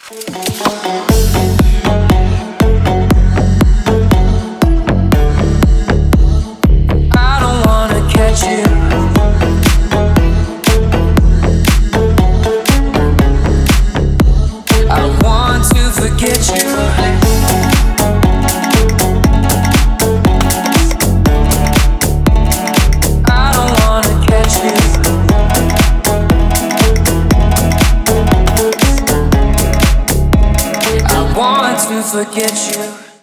I don't wanna catch you. I want to forget you. To forget you.